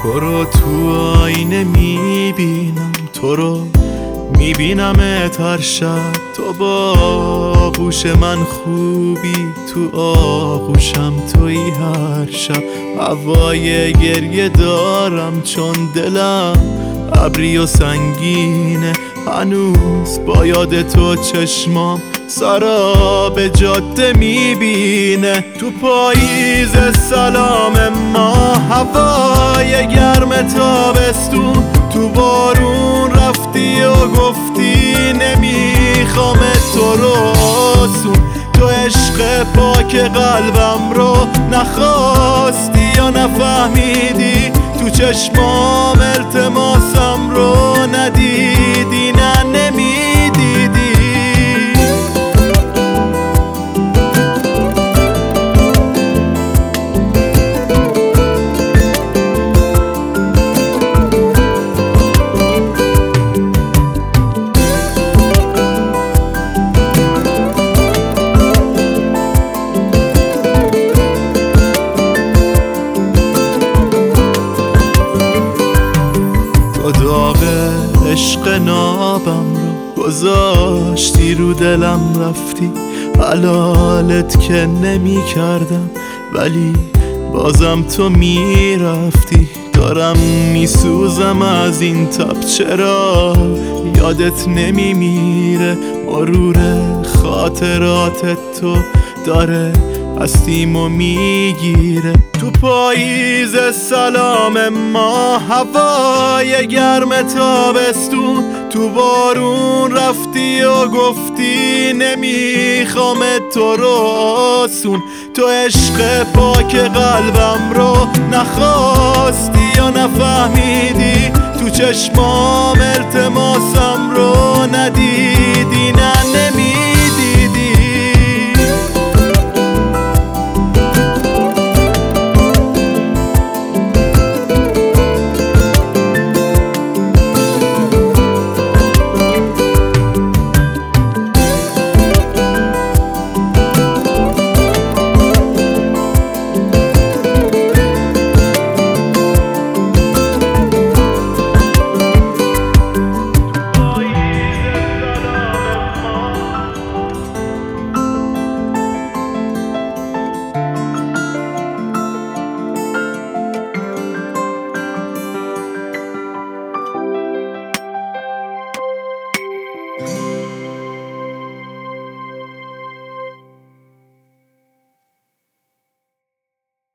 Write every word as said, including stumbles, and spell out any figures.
تو رو تو آینه میبینم، تو رو میبینمت هر شب. تو با آغوش من خوبی، تو آغوشم توی هر شب. هوای گریه دارم چون دلم ابری و سنگینه. هنوز با یاد تو چشمام سراب جاده میبینه. تو پاییز سلام ما، هوای گرم تابستون. تو بارون رفتی و گفتی نمیخوام تو رو آسون. تو عشق پاک قلبم رو نخواستی یا نفهمیدی. تو چشمام التماسم رو ندیدی، نه نمیدیدی. داغ عشق نابم رو گذاشتی رو دلم، رفتی حلالت که نمی کردم، ولی بازم تو می رفتی. دارم می سوزم از این تب، چرا یادت نمی میره. مرور خاطرات تو داره هستیمو میگیره. تو پاییز سلام ما، هوای گرم تابستون. تو بارون رفتی و گفتی نمیخوام تو رو آسون. تو عشق پاک قلبم رو نخواستی یا نفهمیدی. تو چشمام التماسم رو ندیدی.